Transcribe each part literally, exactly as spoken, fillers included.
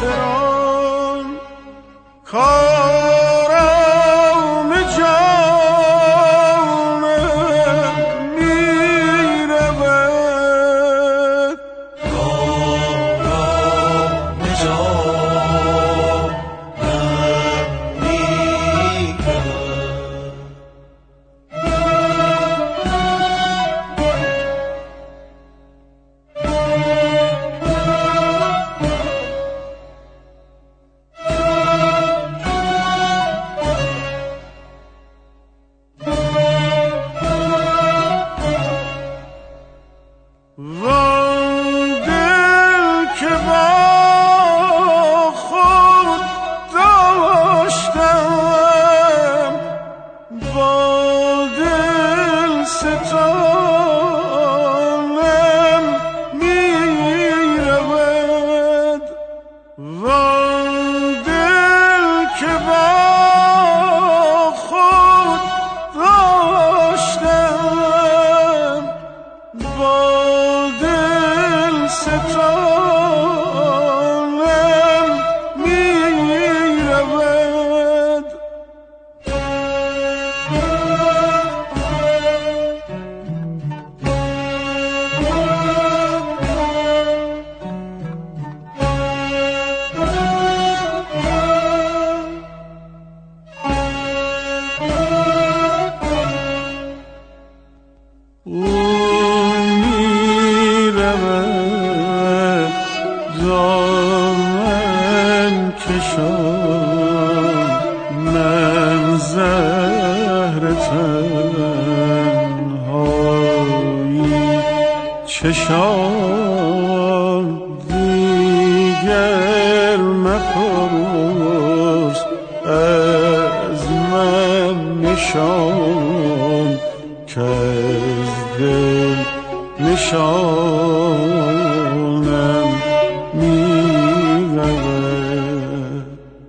احترام کارم جانم میرود کارم جانم میرود وان دل که با خود داشتم با دل ستانم میرود وان دل که با خود داشتم با دل ستانم میرود او میرود دامن کشان من زهر تنهایی چشان دیگر مپرس از من نشان که از دل نشانم میرود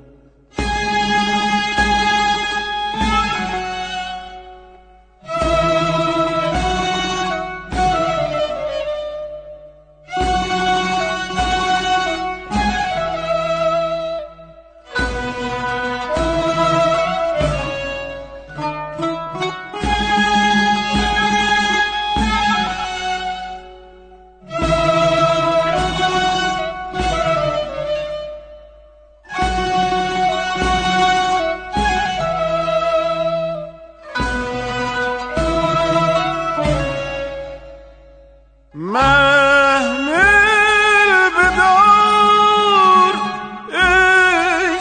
محمل بدار ای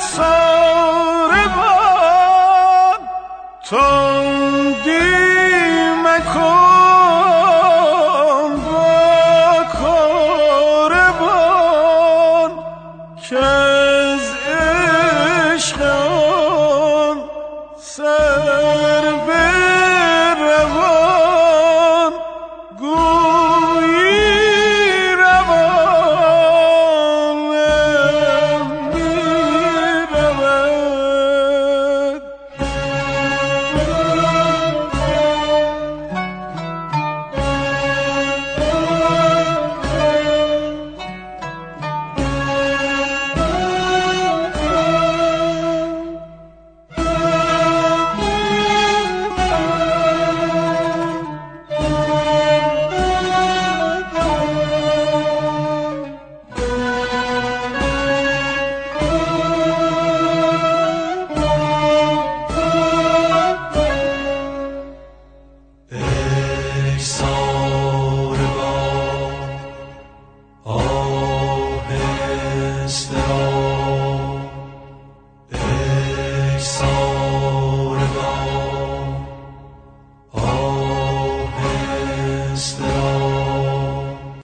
ساربان تندی مکن با کاروان که از عشق آن سر بروان گویی روانم میرود ای ساربان آهسته را ای ساربان آهسته را